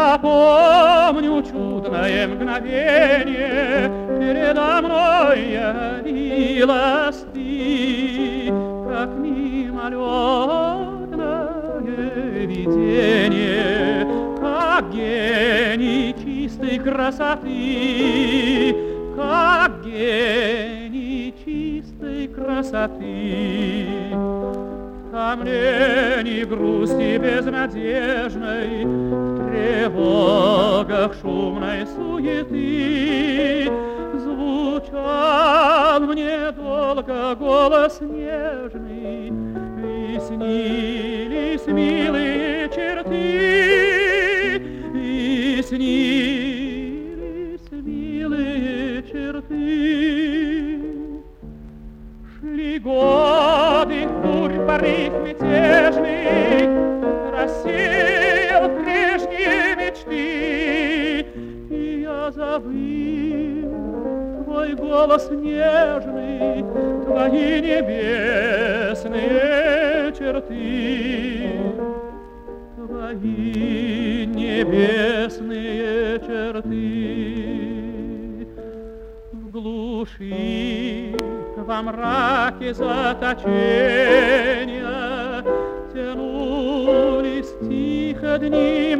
Я помню чудное мгновение, передо мной явилась ты, как мимолетное видение, как гений чистой красоты, как гений чистой красоты. В томлении грусти безнадежной, в тревогах шумной суеты звучал мне долго голос нежный, и снились милые черты, и снились милые черты. Шли годы, бурь порыв мятежный рассеял прежние мечты, и я забыл твой голос нежный, твои небесные черты, твои небесные черты. В глуши, во мраке заточения тянулись тихо дни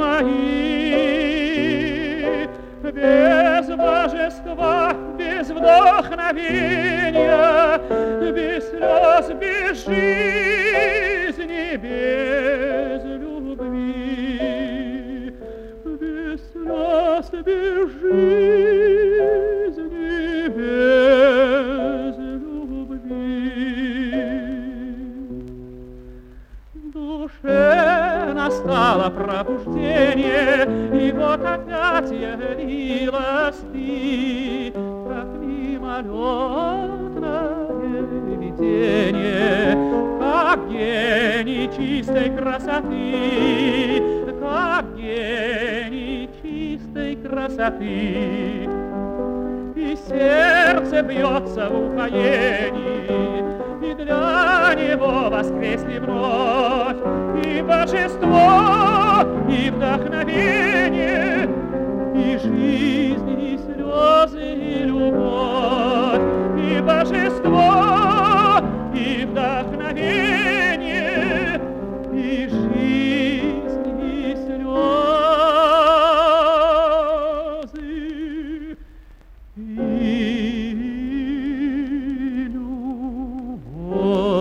мои, без божества, без вдохновения, без слез, без жизни, без любви, без слез, без жизни, без любви. В душе настало пробуждение, и вот опять явилась ты, как мимолетное видение, как гений чистой красоты, как гений чистой красоты. И сердце бьется в упоении, и для него воскресли вновь и божество, и вдохновение, и жизнь, и слезы, и любовь, и божество, и вдохновение, и жизнь, и слезы, и любовь.